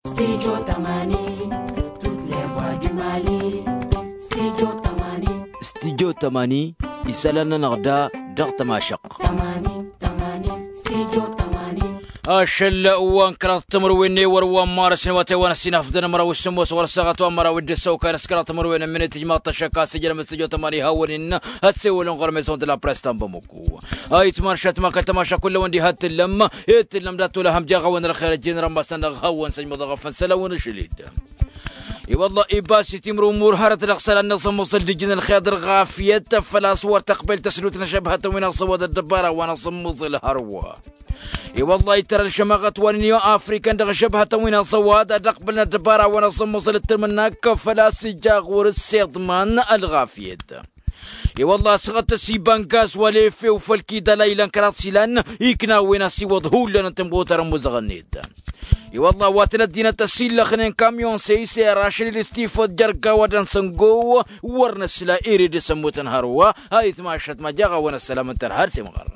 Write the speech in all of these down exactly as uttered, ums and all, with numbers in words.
Studio Tamani, toutes les voix du Mali. Studio Tamani. Studio Tamani, isalana narda dar tamashaq. Tamani, Tamani, Studio Tamani. أشل وان كرات تمرويني وروان مارس نواتي وانا سينافدنا مرا والسموس ورساغت ومرا ودسو كان سكرات تمروين من تجمع تشكا سجل مستجو تماني هاورين هتسوي لون غرميسون دلا بريستان بموكو اي تمارشات ما كتماشا كل وندي هات اللم هات اللم داتو لهم جاغا وان الخير الجين رمبسان غاون سجم ضغفن سلاون شليد اي والله إباسي تمرو امور هرت الاغسال النظام وصل دجن الخيادر غافية فلا صور تقبل تسلوتنا شبهة من الصواد الدبارة وانا صموز الهروة اي والله ترى الشماغات ونيو افريكان دغ شبهة وين صواد دقبلنا الدبارة وانا صموز التمناك فلا سجاغ ورسيضمان الغافية اي والله صغت سيبان غاز وليفي وفلكي دلايلان كرات سيلان يكنا وين سيوض هولا نتنبو ترمز غنيد اي والله واتنا دينا تسيل خنين كاميون سيسي راشل الاستيفو جرقا ودن سنقو ورنا سلا ايريد سموتن هروا هاي تماشت ما جاغا وانا السلام انتر هرسي مغرر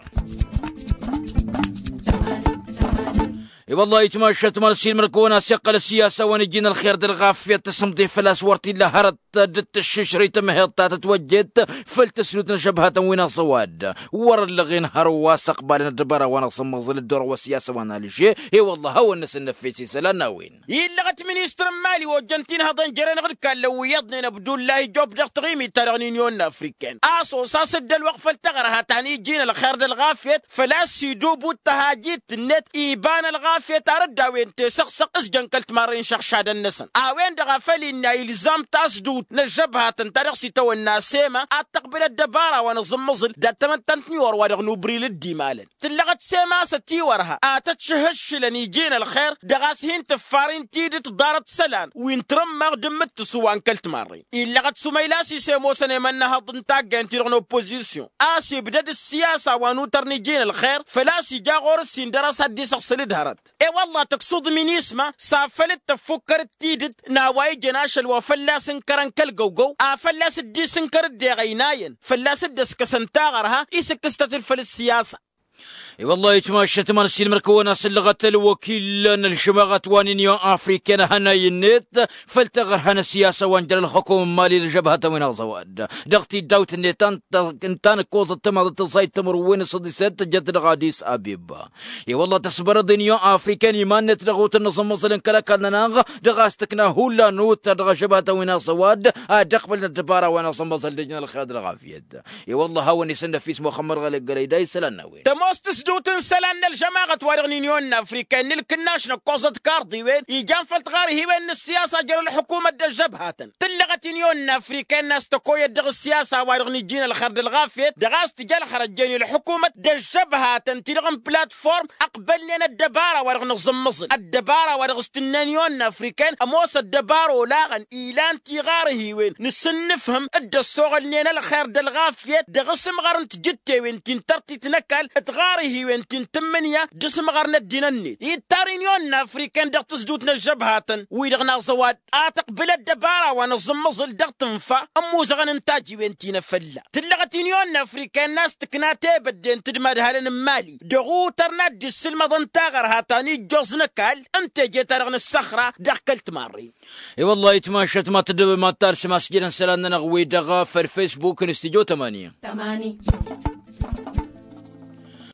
اي والله يتماشى تمارسين مركونا سيقل السياسة ونجينا الخير دل غافية تصمدي فلاس ورتي لهرت دت الششري تمهيطا تتوجد فلتسلوتنا شبهة وين صواد ور اللغين هروا سقبالنا الدبارة وانا صمغ الدور والسياسة وانا لشي اي والله هو الناس النفيسي سلانا وين يلغت منيستر مالي وجنتين هضن جرين غير كان لو يضنين بدو الله جوب دغ تغيمي ترغنين يون افريكان اسو ساس الدل وقفل تغرها تاني جينا الخير دل غافية فلاس يدوبو التهاجيت النت ايبان الغافية في تارد وين تسقسق اسجن كلت مارين شخشاد النسن اوين دغفلي ان يلزام تاسدوت نجبها تنترخسي تو الناسيمه اتقبل الدباره ونظمزل دتمن تنتنيور ودغنو بريل الديمالن تلغت سيما ستي ورها اتتشهش لني جينا الخير دغاسين تفارين تيدت دارت سلان وين ترمغ دمت سوان كلت مارين يلغت سميلاسي سيمو سنمنها ضنتاق انتيرغن اوبوزيسيون اسي بدد السياسه وانو ترني جينا الخير فلاسي جاغور السين درس هدي سقسل دهرت اي والله تقصد من اسمه سافلت تفكر تيدت ناواي جناش الوفلاس انكرن كالجوجو افلاس الدي سنكر دي غيناين فلاس الدسك سنتاغرها يسكستت الفل السياسه اي والله يتماشى تمارسين مركونا سلغت الوكيل الشماغات وانينيو افريكان هنا ينت فلتغر هنا السياسه وانجل الحكومه مالي لجبهه وين زواد دغتي داوت نيتان انتان كوز التمر تصايد تمر وين صديسات جت غاديس ابيبا اي والله تصبر دنيو افريكان يمان تغوت النظام مصلن كلا كان دغاستكنا هولا نوت دغ جبهه وين زواد دقبل الدباره وين صمصل دجنا الخادر غافيه اي والله هو نسن في اسمه خمر غلق قريداي سلنا وين دوتن سلان الجماعة وارغنيون افريكان نلكناش نقوزت كاردي وين يجان فلتغاري هي وين السياسة جر الحكومة دجبها تلغت نيون افريكان ناس تكوية دغ السياسة وارغني جينا الخرد الغافية دغاس تجال خرجين الحكومة دجبها تلغن بلاتفورم اقبلنا الدبارة وارغن زمزل الدبارة وارغ استنانيون افريكان اموس الدبارة ولاغن ايلان تيغاره وين نسن نفهم الدسوغ لنا الخرد الغافية دغسم غارن تجتي وين تنترتي تنكال تغاري وين تنتمنيا جسم غارنا الدينني يتارينيون افريكان دغ تسدوتنا الجبهات ويدغنا زواد اتقبل الدباره ونظمزل دغ تنفع امو زغن انتاجي وين تينا فلا تلغتينيون افريكان ناس تكناتي بدين تدمد هلن مالي دغو ترناد دي السلمه ضنتاغر هاتاني جوزنا كال انت جيت رغن الصخره دغ كلت ماري اي والله يتماشى ما تدب ما تارس ما سجلن سلان نغوي دغ في الفيسبوك نستيجو ثمانية Tamani.